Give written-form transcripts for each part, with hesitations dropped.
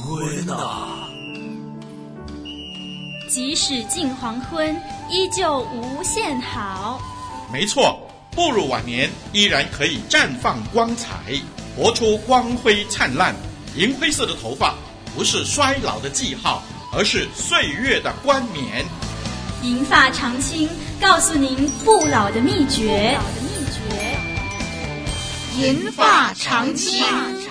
昏啊！ 即使近黄昏，依旧无限好。 没错，步入晚年依然可以绽放光彩，活出光辉灿烂。银灰色的头发不是衰老的记号，而是岁月的冠冕。 银发长青，告诉您不老的秘诀。 银发长青。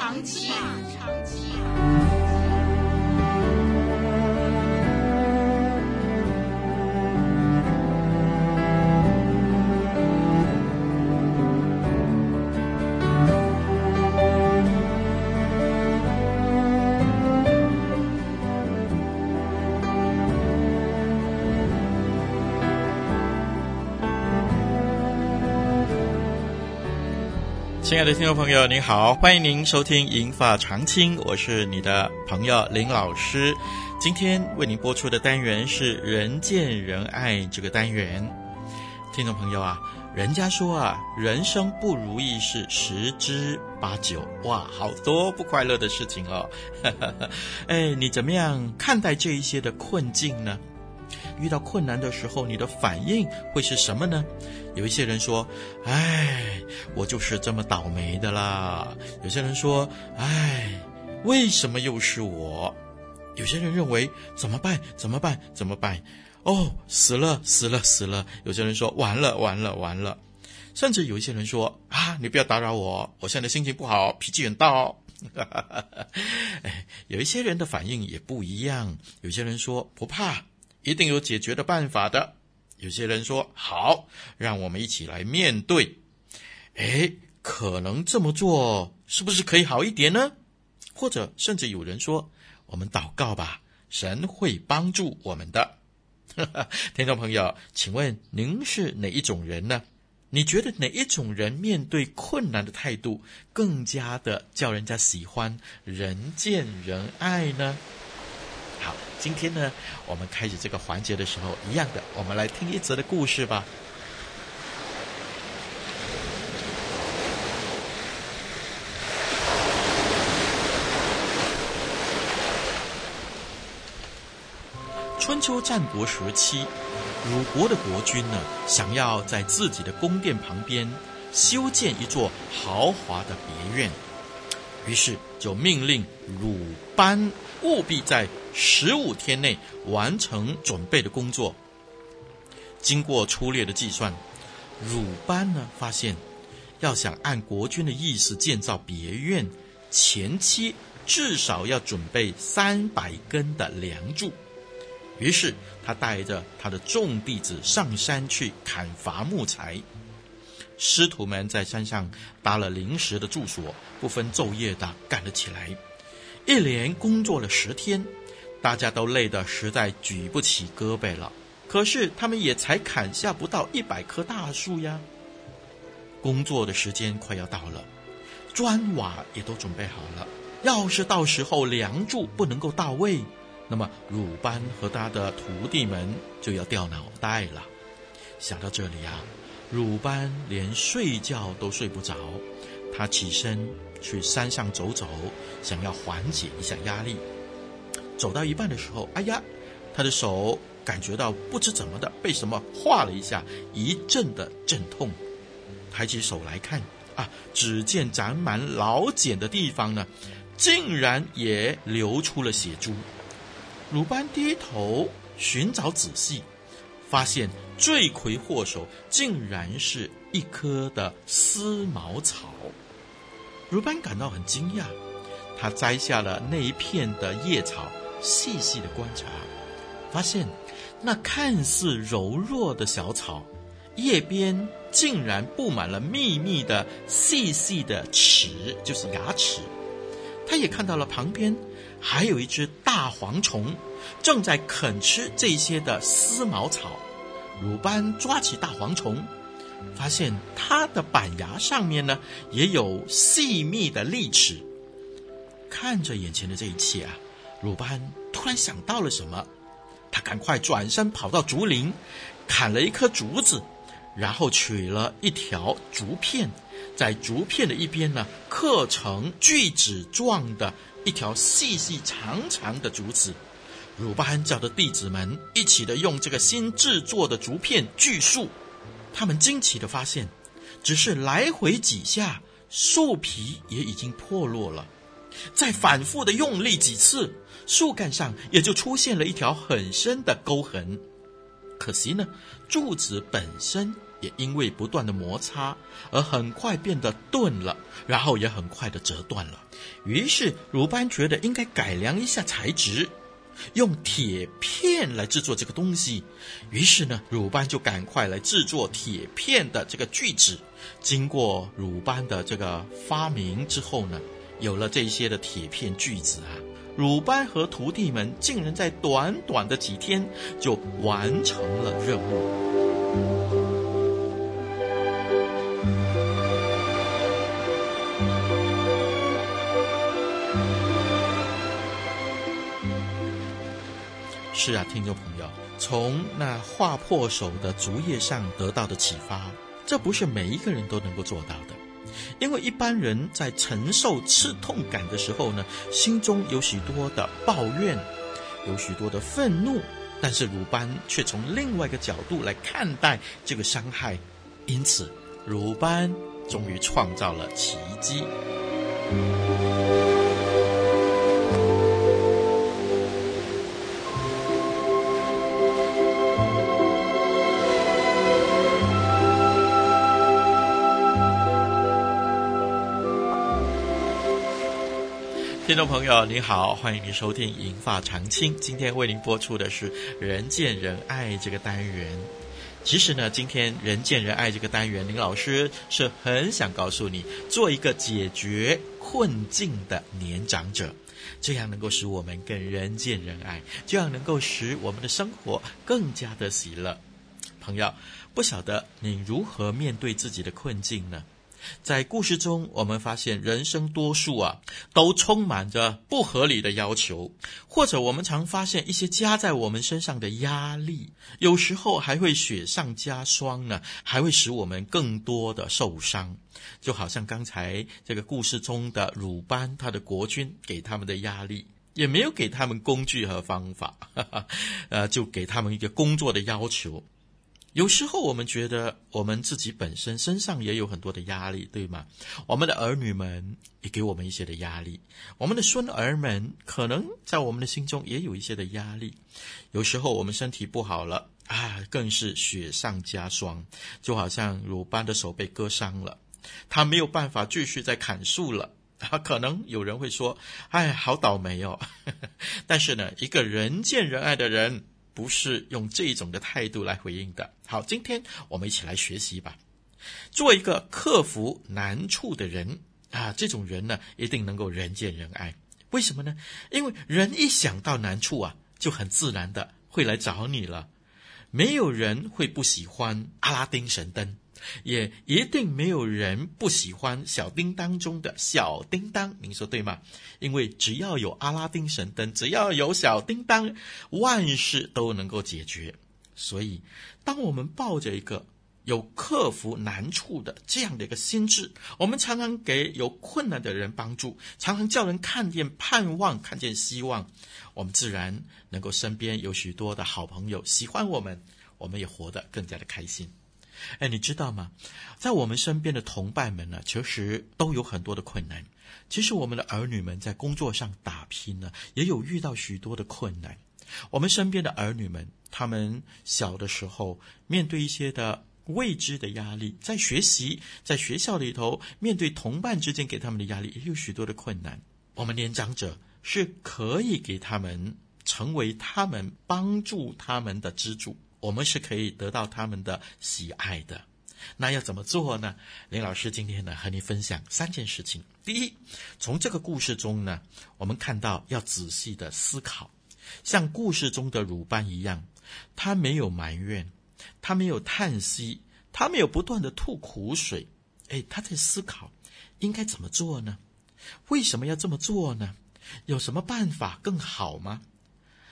亲爱的听众朋友您好，欢迎您收听银发长青，我是你的朋友林老师。今天为您播出的单元是人见人爱这个单元。听众朋友啊，人家说啊，人生不如意事十之八九，哇，好多不快乐的事情哦。你怎么样看待这一些的困境呢？遇到困难的时候，你的反应会是什么呢？有一些人说，我就是这么倒霉的啦。有些人说，为什么又是我？有些人认为，怎么办？哦，死了。有些人说，完了。甚至有一些人说，你不要打扰我，我现在心情不好，脾气很大哦。有一些人的反应也不一样。有些人说，不怕，一定有解决的办法的。有些人说，好，让我们一起来面对。可能这么做是不是可以好一点呢？或者甚至有人说，我们祷告吧，神会帮助我们的。听众朋友，请问您是哪一种人呢？你觉得哪一种人面对困难的态度更加的叫人家喜欢，人见人爱呢？好，今天呢，我们开始这个环节的时候，一样的，我们来听一则的故事吧。春秋战国时期，鲁国的国君呢，想要在自己的宫殿旁边修建一座豪华的别院，于是就命令鲁班务必在15天内完成准备的工作。经过粗略的计算，鲁班呢发现，要想按国君的意思建造别院，前期至少要准备300根的梁柱。于是他带着他的众弟子上山去砍伐木材。师徒们在山上搭了临时的住所，不分昼夜的干了起来。一连工作了10天，大家都累得实在举不起胳膊了。可是他们也才砍下不到100棵大树呀。工作的时间快要到了，砖瓦也都准备好了。要是到时候梁柱不能够到位，那么鲁班和他的徒弟们就要掉脑袋了。想到这里啊，鲁班连睡觉都睡不着。他起身去山上走走，想要缓解一下压力。走到一半的时候，他的手感觉到不知怎么的被什么划了一下，一阵的阵痛。抬起手来看，只见长满老茧的地方呢，竟然也流出了血珠。鲁班低头寻找仔细，发现罪魁祸首竟然是一棵的丝毛草。鲁班感到很惊讶，他摘下了那一片的叶草，细细的观察，发现那看似柔弱的小草，叶边竟然布满了密密的细细的齿，就是牙齿。他也看到了旁边还有一只大蝗虫正在啃吃这些的丝毛草。鲁班抓起大蝗虫，发现它的板牙上面呢也有细密的利齿。看着眼前的这一切啊，鲁班突然想到了什么，他赶快转身跑到竹林，砍了一棵竹子， 然后取了一条竹片，在竹片的一边呢刻成锯子状的一条细细长长的竹子。鲁班叫的弟子们一起的用这个新制作的竹片锯树，他们惊奇的发现，只是来回几下，树皮也已经破落了。再反复的用力几次，树干上也就出现了一条很深的沟痕。可惜呢，柱子本身也因为不断的摩擦而很快变得钝了，然后也很快的折断了。于是鲁班觉得应该改良一下材质，用铁片来制作这个东西。于是呢，鲁班就赶快来制作铁片的这个锯子。经过鲁班的这个发明之后呢，有了这些的铁片锯子啊，鲁班和徒弟们竟然在短短的几天就完成了任务。是啊，听众朋友，从那划破手的竹叶上得到的启发，这不是每一个人都能够做到的。因为一般人在承受刺痛感的时候呢，心中有许多的抱怨，有许多的愤怒，但是鲁班却从另外一个角度来看待这个伤害，因此鲁班终于创造了奇迹。听众朋友您好，欢迎您收听银发长青。今天为您播出的是人见人爱这个单元。其实呢，今天人见人爱这个单元，林老师是很想告诉你，做一个解决困境的年长者，这样能够使我们更人见人爱，这样能够使我们的生活更加的喜乐。朋友，不晓得你如何面对自己的困境呢？在故事中，我们发现人生多数都充满着不合理的要求，或者我们常发现一些加在我们身上的压力，有时候还会雪上加霜呢，还会使我们更多的受伤。就好像刚才这个故事中的鲁班，他的国君给他们的压力，也没有给他们工具和方法，就给他们一个工作的要求。有时候我们觉得我们自己本身身上也有很多的压力，对吗？我们的儿女们也给我们一些的压力，我们的孙儿们可能在我们的心中也有一些的压力。有时候我们身体不好了更是雪上加霜，就好像鲁班的手被割伤了，他没有办法继续再砍树了。可能有人会说，好倒霉哦。但是呢，一个人见人爱的人不是用这种的态度来回应的。好，今天我们一起来学习吧。做一个克服难处的人这种人呢，一定能够人见人爱。为什么呢？因为人一想到难处就很自然的会来找你了。没有人会不喜欢阿拉丁神灯，也一定没有人不喜欢小叮当中的小叮当，您说对吗？因为只要有阿拉丁神灯，只要有小叮当，万事都能够解决。所以当我们抱着一个有克服难处的这样的一个心智，我们常常给有困难的人帮助，常常叫人看见盼望，看见希望，我们自然能够身边有许多的好朋友喜欢我们，我们也活得更加的开心。你知道吗？在我们身边的同伴们呢，其实都有很多的困难。其实我们的儿女们在工作上打拼呢，也有遇到许多的困难。我们身边的儿女们，他们小的时候面对一些的未知的压力，在学习，在学校里头面对同伴之间给他们的压力，也有许多的困难。我们年长者是可以给他们，成为他们，帮助他们的支柱，我们是可以得到他们的喜爱的。那要怎么做呢？林老师今天呢和你分享3件事情。第一，从这个故事中呢，我们看到要仔细的思考，像故事中的鲁班一样，他没有埋怨，他没有叹息，他没有不断的吐苦水，他在思考应该怎么做呢？为什么要这么做呢？有什么办法更好吗？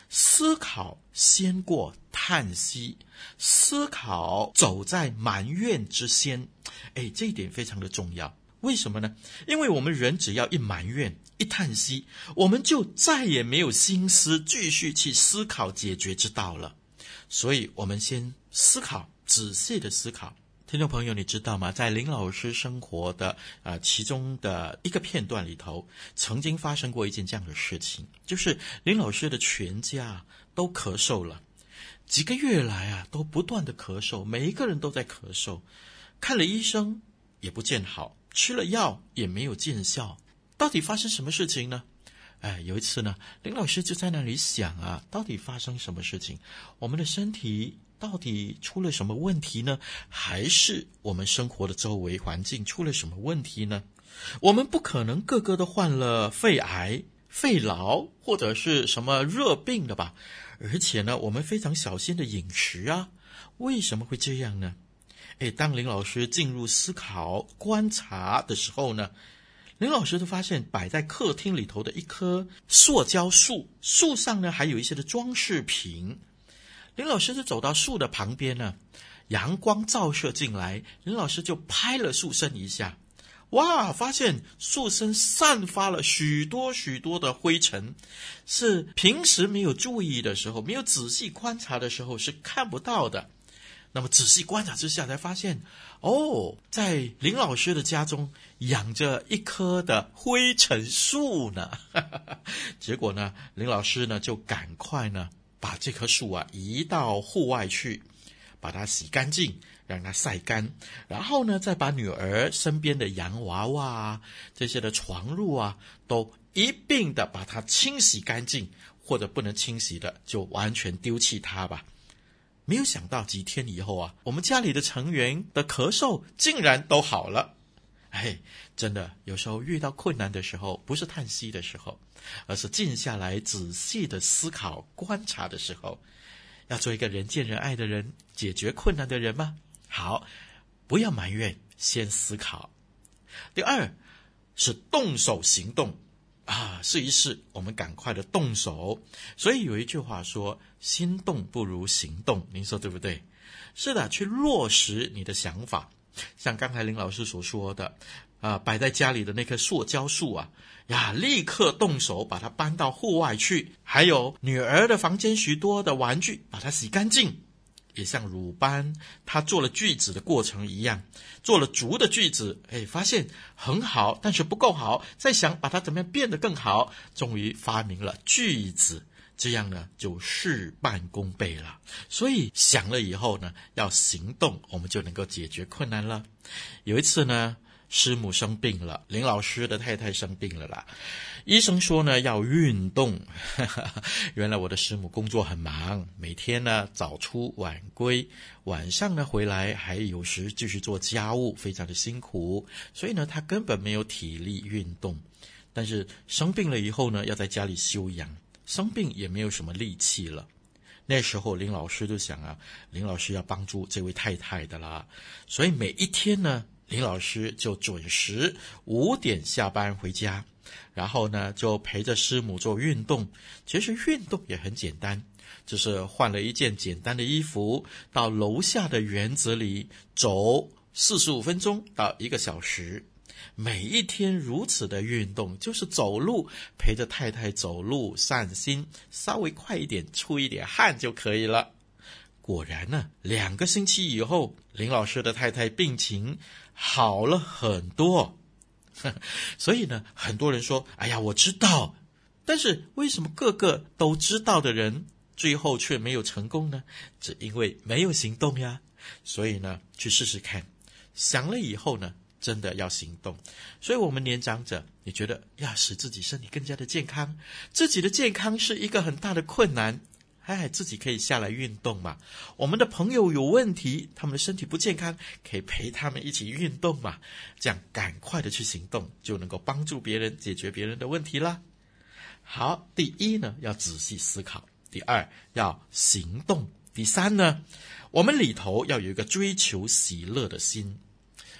思考先过叹息，思考走在埋怨之先。这一点非常的重要。为什么呢？因为我们人只要一埋怨一叹息，我们就再也没有心思继续去思考解决之道了。所以我们先思考，仔细的思考。听众朋友，你知道吗？在林老师生活的其中的一个片段里头，曾经发生过一件这样的事情，就是林老师的全家都咳嗽了，几个月来都不断的咳嗽，每一个人都在咳嗽，看了医生也不见好，吃了药也没有见效，到底发生什么事情呢？有一次呢，林老师就在那里想到底发生什么事情？我们的身体到底出了什么问题呢？还是我们生活的周围环境出了什么问题呢？我们不可能个个都患了肺癌、肺痨或者是什么热病的吧？而且呢，我们非常小心的饮食为什么会这样呢？当林老师进入思考观察的时候呢，林老师就发现摆在客厅里头的一棵塑胶树，树上呢还有一些的装饰品。林老师就走到树的旁边呢，阳光照射进来，林老师就拍了树身一下，哇，发现树身散发了许多许多的灰尘，是平时没有注意的时候，没有仔细观察的时候是看不到的。那么仔细观察之下才发现，在林老师的家中养着一棵的灰尘树呢。结果呢，林老师呢就赶快呢把这棵树移到户外去，把它洗干净，让它晒干，然后呢再把女儿身边的洋娃娃这些的床褥都一并的把它清洗干净，或者不能清洗的就完全丢弃它吧。没有想到几天以后我们家里的成员的咳嗽竟然都好了。真的有时候遇到困难的时候，不是叹息的时候，而是静下来仔细的思考观察的时候。要做一个人见人爱的人，解决困难的人吗？好，不要埋怨，先思考。第二是动手行动试一试，我们赶快的动手。所以有一句话说，心动不如行动，您说对不对？是的，去落实你的想法。像刚才林老师所说的摆在家里的那棵塑胶树立刻动手把它搬到户外去。还有女儿的房间许多的玩具，把它洗干净。也像鲁班他做了锯子的过程一样，做了竹的锯子，发现很好，但是不够好，再想把它怎么样变得更好，终于发明了锯子，这样呢就事半功倍了。所以想了以后呢，要行动，我们就能够解决困难了。有一次呢，师母生病了，林老师的太太生病了啦。医生说呢要运动。原来我的师母工作很忙，每天呢早出晚归，晚上呢回来还有时继续做家务，非常的辛苦，所以呢她根本没有体力运动。但是生病了以后呢，要在家里休养，生病也没有什么力气了。那时候林老师就想林老师要帮助这位太太的啦，所以每一天呢，林老师就准时5点下班回家，然后呢就陪着师母做运动。其实运动也很简单，就是换了一件简单的衣服，到楼下的园子里走45分钟到1个小时。每一天如此的运动，就是走路，陪着太太走路散心，稍微快一点，出一点汗就可以了。果然呢，2个星期以后，林老师的太太病情好了很多。所以呢，很多人说，哎呀，我知道，但是为什么个个都知道的人最后却没有成功呢？只因为没有行动呀。所以呢，去试试看，想了以后呢，真的要行动。所以我们年长者，你觉得要使自己身体更加的健康，自己的健康是一个很大的困难，自己可以下来运动嘛。我们的朋友有问题，他们的身体不健康，可以陪他们一起运动嘛。这样赶快的去行动，就能够帮助别人，解决别人的问题啦。好，第一呢，要仔细思考；第二，要行动；第三呢，我们里头要有一个追求喜乐的心。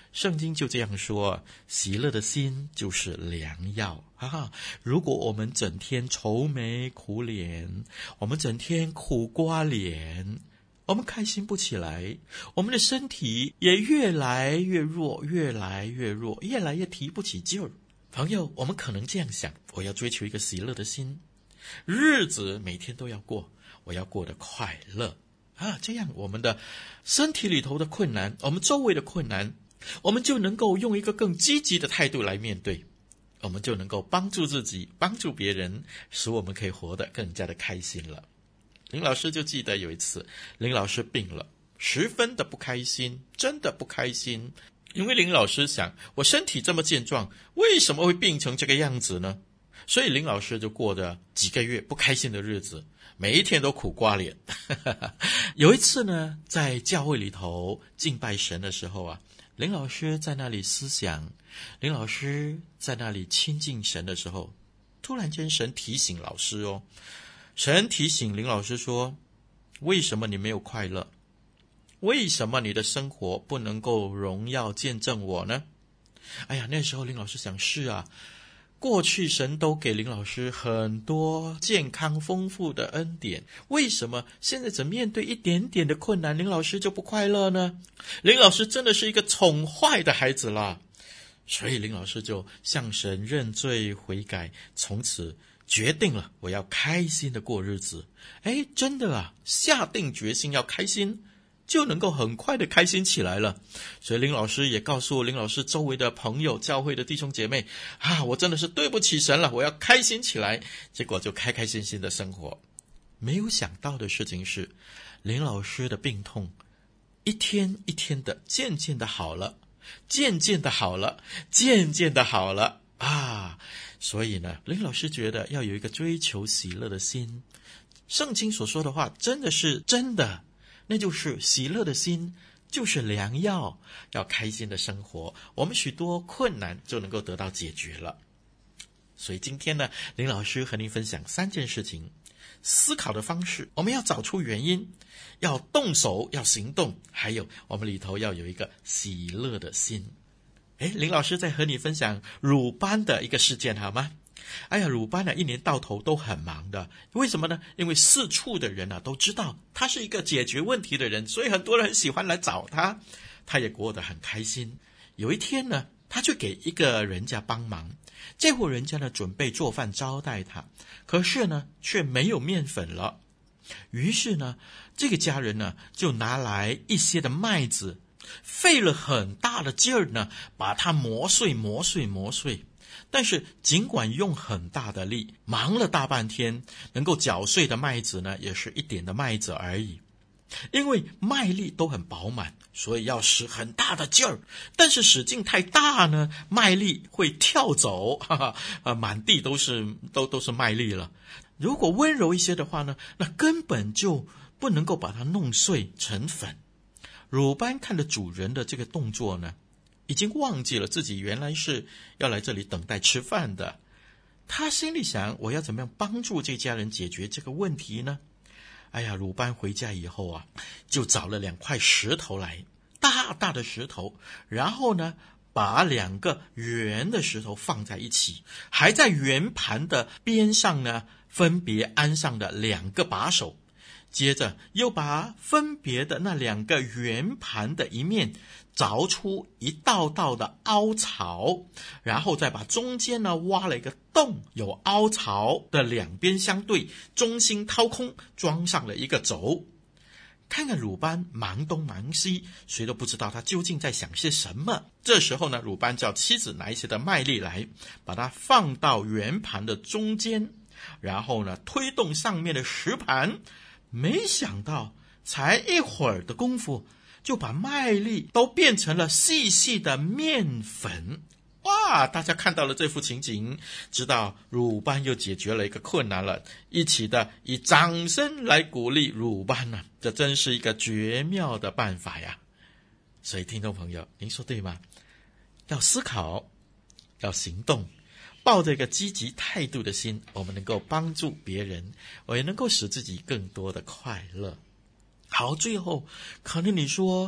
圣经就这样说，喜乐的心就是良药如果我们整天愁眉苦脸，我们整天苦瓜脸，我们开心不起来，我们的身体也越来越弱，越来越弱，越来越提不起劲儿。朋友，我们可能这样想，我要追求一个喜乐的心，日子每天都要过，我要过得快乐这样我们的身体里头的困难，我们周围的困难，我们就能够用一个更积极的态度来面对，我们就能够帮助自己，帮助别人，使我们可以活得更加的开心了。林老师就记得有一次，林老师病了，十分的不开心，真的不开心。因为林老师想，我身体这么健壮，为什么会病成这个样子呢？所以林老师就过着几个月不开心的日子，每一天都苦瓜脸有一次呢，在教会里头敬拜神的时候林老师在那里思想，林老师在那里亲近神的时候，突然间神提醒老师神提醒林老师说，为什么你没有快乐？为什么你的生活不能够荣耀见证我呢？那时候林老师想，是过去神都给林老师很多健康丰富的恩典，为什么现在只面对一点点的困难，林老师就不快乐呢？林老师真的是一个宠坏的孩子啦。所以林老师就向神认罪悔改，从此决定了我要开心的过日子。真的下定决心要开心，就能够很快的开心起来了。所以林老师也告诉林老师周围的朋友，教会的弟兄姐妹我真的是对不起神了，我要开心起来。结果就开开心心的生活。没有想到的事情是，林老师的病痛一天一天的渐渐的好了，渐渐的好了，渐渐的好了所以呢，林老师觉得要有一个追求喜乐的心。圣经所说的话真的是真的，那就是喜乐的心就是良药，要开心的生活，我们许多困难就能够得到解决了。所以今天呢，林老师和您分享3件事情。思考的方式，我们要找出原因，要动手，要行动，还有我们里头要有一个喜乐的心。林老师在和你分享鲁班的一个事件好吗？鲁班一年到头都很忙的，为什么呢？因为四处的人都知道他是一个解决问题的人，所以很多人很喜欢来找他，他也过得很开心。有一天呢，他去给一个人家帮忙，这户人家呢准备做饭招待他，可是呢却没有面粉了。于是呢，这个家人呢就拿来一些的麦子，费了很大的劲儿呢，把它磨碎。但是尽管用很大的力，忙了大半天，能够搅碎的麦子呢，也是一点的麦子而已。因为麦粒都很饱满，所以要使很大的劲儿，但是使劲太大呢，麦粒会跳走，满地都是麦粒了。如果温柔一些的话呢，那根本就不能够把它弄碎成粉。鲁班看着主人的这个动作呢，已经忘记了自己原来是要来这里等待吃饭的。他心里想，我要怎么样帮助这家人解决这个问题呢？鲁班回家以后就找了2块石头来，大大的石头，然后呢把2个圆的石头放在一起，还在圆盘的边上呢分别安上了2个把手，接着又把分别的那2个圆盘的一面凿出一道道的凹槽，然后再把中间呢挖了一个洞，有凹槽的2边相对，中心掏空，装上了一个轴。看看鲁班忙东忙西，谁都不知道他究竟在想些什么。这时候呢，鲁班叫妻子拿一些的麦粒来，把它放到圆盘的中间，然后呢推动上面的石盘，没想到才一会儿的功夫，就把麦粒都变成了细细的面粉。哇！大家看到了这幅情景，知道鲁班又解决了一个困难了，一起的以掌声来鼓励鲁班呢，这真是一个绝妙的办法呀。所以听众朋友，您说对吗？要思考，要行动，抱着一个积极态度的心，我们能够帮助别人，我也能够使自己更多的快乐。好，最后可能你说，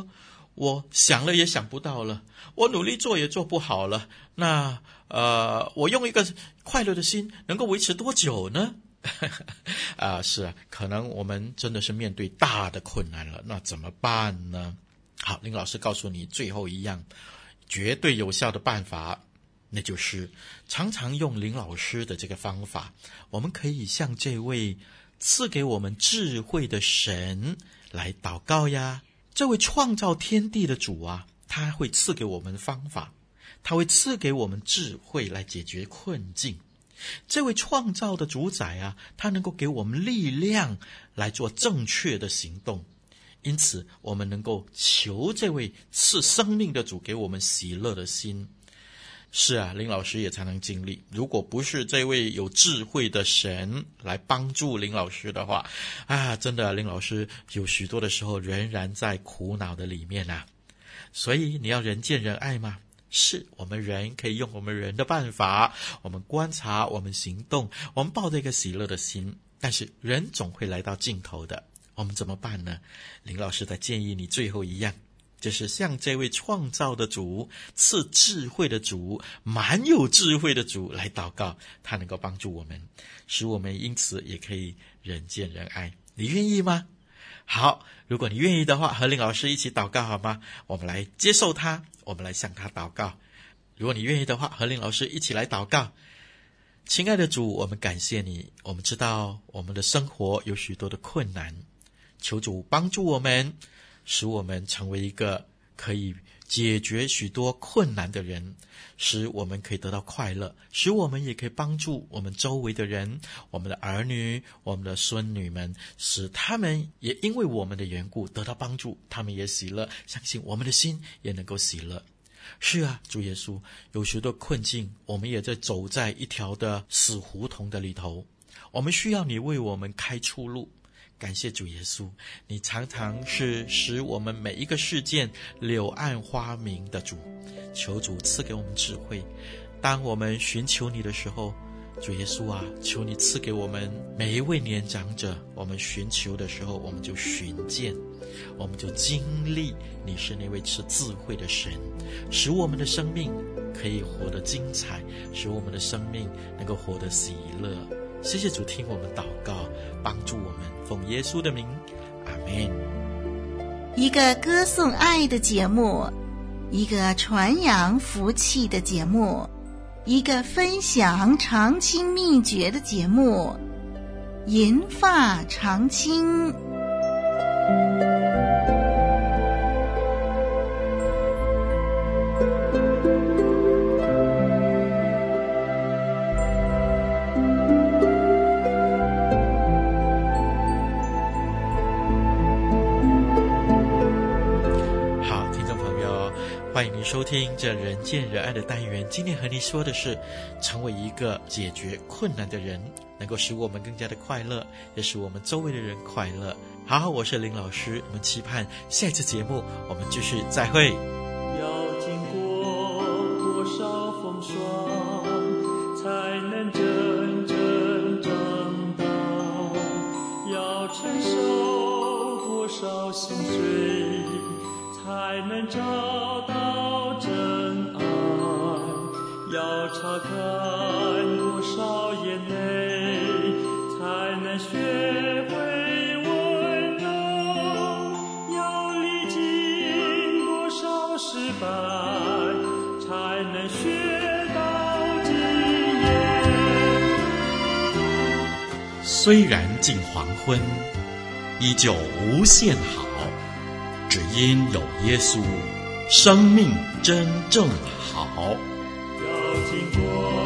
我想了也想不到了，我努力做也做不好了，那我用一个快乐的心能够维持多久呢？是啊，可能我们真的是面对大的困难了，那怎么办呢？好，林老师告诉你最后一样绝对有效的办法，那就是常常用林老师的这个方法，我们可以向这位赐给我们智慧的神来祷告呀。这位创造天地的主啊，他会赐给我们方法，他会赐给我们智慧来解决困境。这位创造的主宰啊，他能够给我们力量来做正确的行动。因此我们能够求这位赐生命的主给我们喜乐的心。是啊，林老师也才能经历，如果不是这位有智慧的神来帮助林老师的话真的林老师有许多的时候仍然在苦恼的里面啊。所以你要人见人爱吗？是，我们人可以用我们人的办法，我们观察，我们行动，我们抱着一个喜乐的心，但是人总会来到尽头的，我们怎么办呢？林老师在建议你最后一样，就是向这位创造的主，赐智慧的主，蛮有智慧的主来祷告，他能够帮助我们，使我们因此也可以人见人爱。你愿意吗？好，如果你愿意的话，和林老师一起祷告好吗？我们来接受他，我们来向他祷告。如果你愿意的话，和林老师一起来祷告。亲爱的主，我们感谢你，我们知道我们的生活有许多的困难，求主帮助我们，使我们成为一个可以解决许多困难的人，使我们可以得到快乐，使我们也可以帮助我们周围的人，我们的儿女，我们的孙女们，使他们也因为我们的缘故得到帮助，他们也喜乐，相信我们的心也能够喜乐。是啊，主耶稣，有许多困境，我们也在走在一条的死胡同的里头，我们需要你为我们开出路。感谢主耶稣，你常常是使我们每一个事件柳暗花明的主，求主赐给我们智慧。当我们寻求你的时候，主耶稣啊，求你赐给我们每一位年长者，我们寻求的时候，我们就寻见，我们就经历你是那位赐智慧的神，使我们的生命可以活得精彩，使我们的生命能够活得喜乐。谢谢主听我们祷告，帮助我们，奉耶稣的名，阿们。 一个歌颂爱的节目，一个传扬福气的节目，一个分享长青秘诀的节目，银发长青。 欢迎您收听这人见人爱的单元。今天和你说的是，成为一个解决困难的人，能够使我们更加的快乐，也使我们周围的人快乐。好，我是林老师，我们期盼下一次节目我们继续再会。 要经过多少风霜，才能真正长大？要承受多少心碎，才能找到真爱？要擦干多少眼泪，才能学会温柔？要历经多少失败，才能学到经验？ 虽然近黄昏，依旧无限好，只因有耶稣，生命真正好。 要经过